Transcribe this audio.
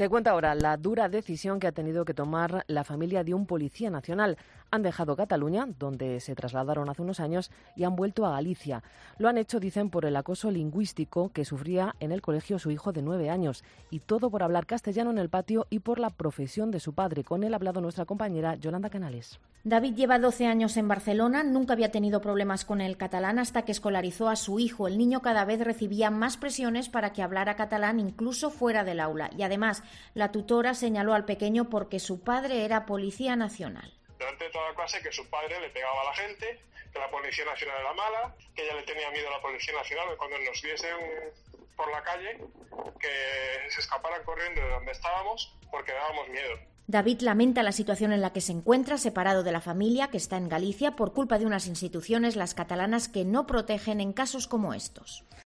Te cuento ahora la dura decisión que ha tenido que tomar la familia de un policía nacional. Han dejado Cataluña, donde se trasladaron hace unos años, y han vuelto a Galicia. Lo han hecho, dicen, por el acoso lingüístico que sufría en el colegio su hijo de 9 años. Y todo por hablar castellano en el patio y por la profesión de su padre. Con él ha hablado nuestra compañera Yolanda Canales. David lleva 12 años en Barcelona, nunca había tenido problemas con el catalán hasta que escolarizó a su hijo. El niño cada vez recibía más presiones para que hablara catalán incluso fuera del aula. Y además, la tutora señaló al pequeño porque su padre era policía nacional. Durante toda la clase que su padre le pegaba a la gente, que la Policía Nacional era mala, que ella le tenía miedo a la Policía Nacional, que cuando nos viesen por la calle, que se escaparan corriendo de donde estábamos porque dábamos miedo. David lamenta la situación en la que se encuentra, separado de la familia, que está en Galicia, por culpa de unas instituciones, las catalanas, que no protegen en casos como estos.